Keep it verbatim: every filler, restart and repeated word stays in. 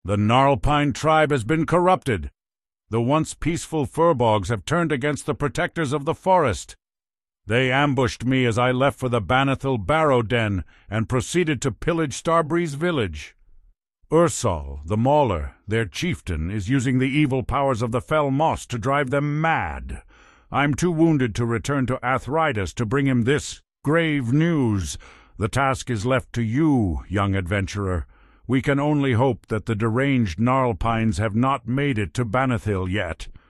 The Gnarlpine tribe has been corrupted. The once peaceful furbogs have turned against the protectors of the forest. They ambushed me as I left for the Banithil Barrow Den and proceeded to pillage Starbreeze village. Ursal, the Mauler, their chieftain, is using the evil powers of the Fell Moss to drive them mad. I'm too wounded to return to Athridas to bring him this grave news. The task is left to you, young adventurer. We can only hope that the deranged Gnarlpines have not made it to Banithil yet.